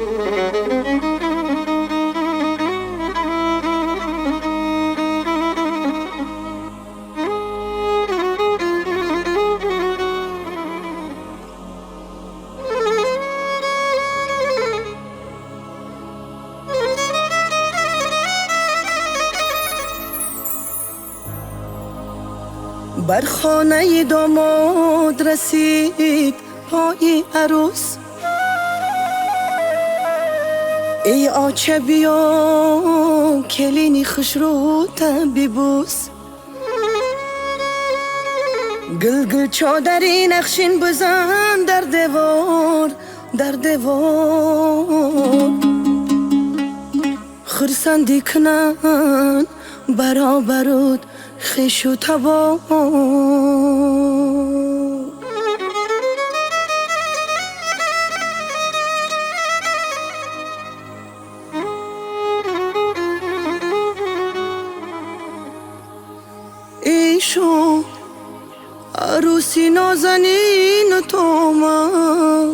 بر خانه داماد رسید پای عروس، ای آچه بیا کلینی خوش رو ببوس. گل گل چادری نقشین بزن در دیوار در دیوار، خرسندی کنن برابرود خش و تبار. ایشو عروسی نازنین تو من،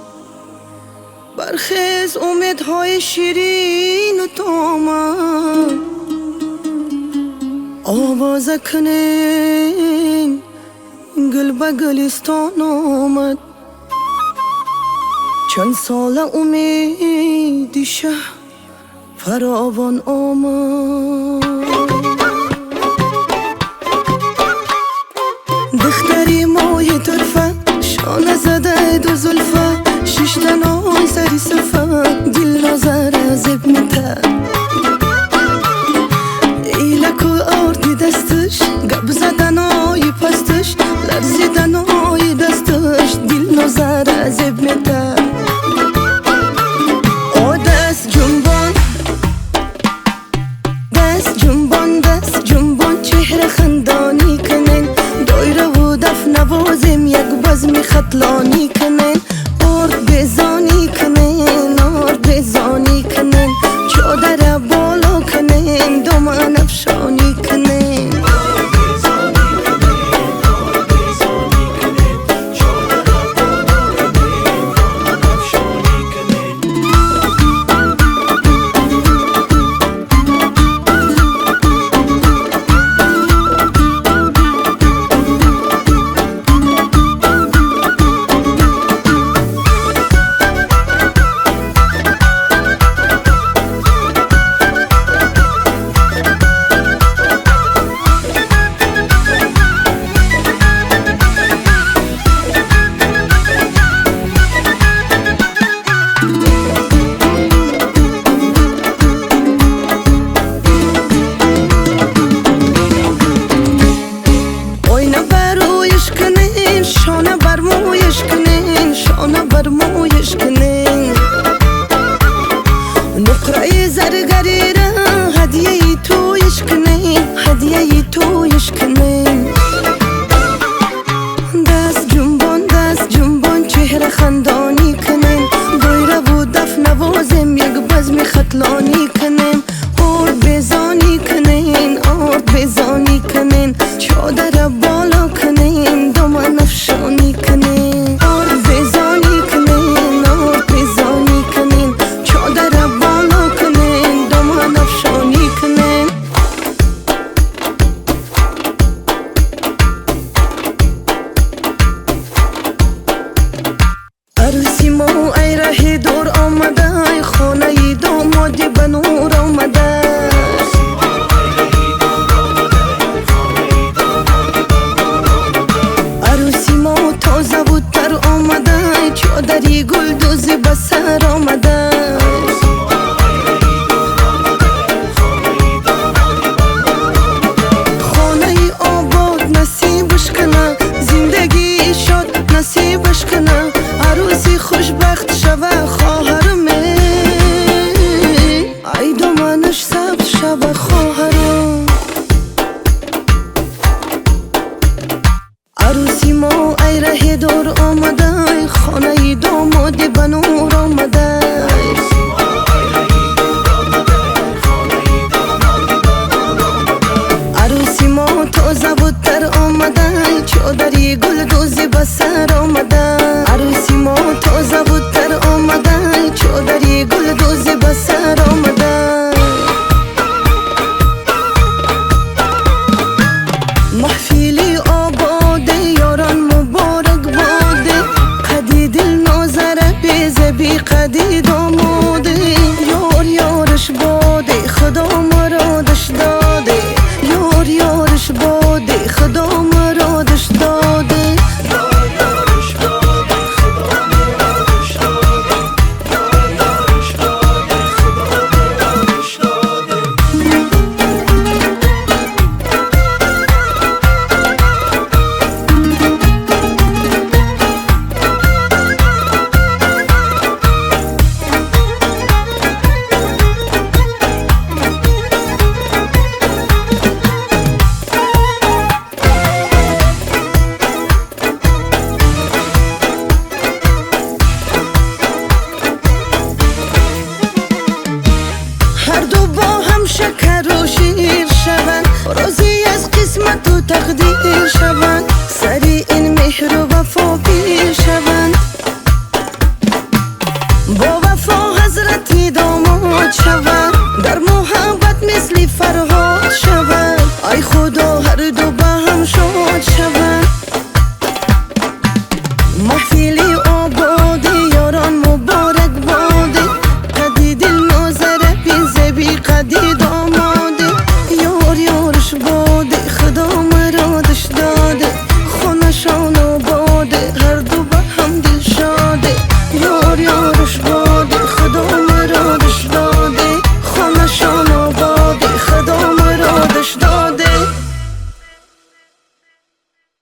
برخیز امیدهای شیرین تو من. آواز کنین گل به گلستان آمد، چند سال امیدی شه فراوان آمد. دختری مای طرفه شانه زده دو زلفه، شش تنای سری صفه دل نظر از ابنته. ایلک و آردی دستش گب زدنای پستش، لرزیدنای دستش دل نظر از ابنته. او دست جنبان دست جنبان دست جنبان، چهره خندانی کنن دایره و دف نوازم یک بزم خطلانی کنن. آرد بزانی کنن آرد بزانی کنن، چادر بالا کنن دامن افشانی کنن. شانه بر مویش کنین شانه بر مویش کنین، نقره زرگری را هدیه تویش کنین هدیه تویش کنین. دست جنبان چهره خندانی کنین، دایره و دف نوازم یک بزم خطلانی کنین. آرد بزانی کنین آرد بزانی کنین، چادر بالا کنین دامن افشانی کنین. آرد بزانی کنین آرد بزانی کنین، چادر بالا کنین دامن افشانی کنین. عروسی ما ای ره دور آمده، خانه دامادی به نور آمده. عروسی ما تازه و تر آمده، چادری گل دوزی به سر آمده. خانه آباد نصیبش کنه، زندگی شاد نصیبش کنه. عروسی خوشبخت شوه خواهرم، ای دامنش سبز شوه خواهرم. عروسی ما ای ره دور آمده، خانه دامادی به نور آمده. عروسی ما تازه و تر آمده، چادری گل دوزی به سر آمده. عروسی ما تازه و تر آمده، تقدیر شود. سری این مهر و وفا